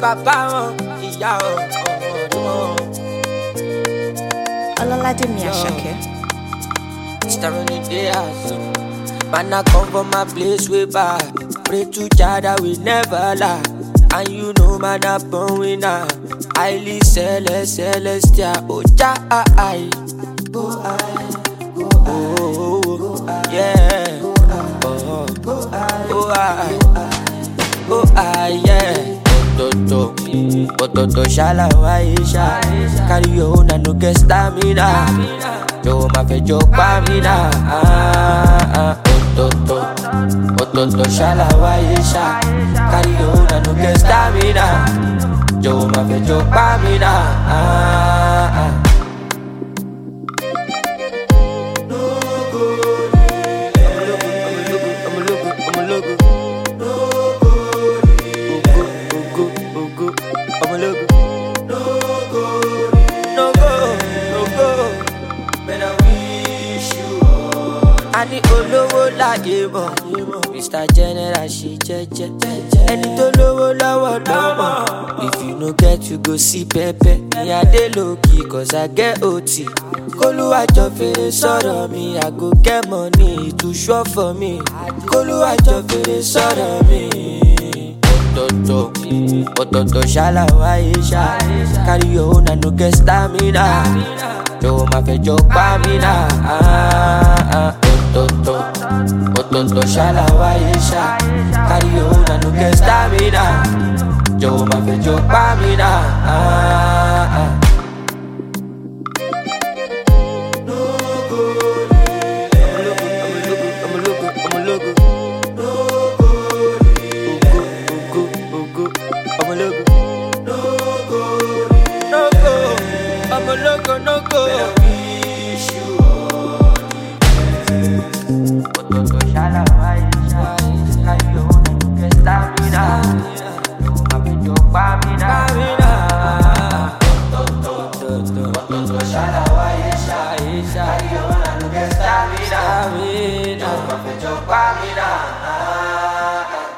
bàbá wọn, ìyá wọn, wọn. Ọlọ́ládé Àṣàkẹ́. Star on the day man, I come from my place way back. Pray to Jah that we never lie. And you know man, I born winner. Highly celestial. Oh Jah, oh yeah. Yeah. Ototo shala waisha. Carry your own and no get stamina. Yo ma fe jo pa mi na. Ototo shala waisha. Carry your own and no get stamina. Yo ma fe jo pa mi na. Ani olówó láyé mọ̀, Mr. General ṣe jẹ́jẹ́. Ẹni tó lówó lọ́wọ́ lọ́mọ. If you no get you go see pẹ́pẹ́. Ní adé lókì cause I get OT. Kólúwàjọ fèrè sọ̀rọ̀ mi, I go get money to show for me. Kólúwàjọ fèrè sọ̀rọ̀ mi. Ototo shala waisha. Carry your own and no get stamina. Yo ma fe jo pa mi na. Ototo shala waisha. Carry your own and no get stamina. Yo ma fe jo pa mi na. No go. Ototo shala waisha.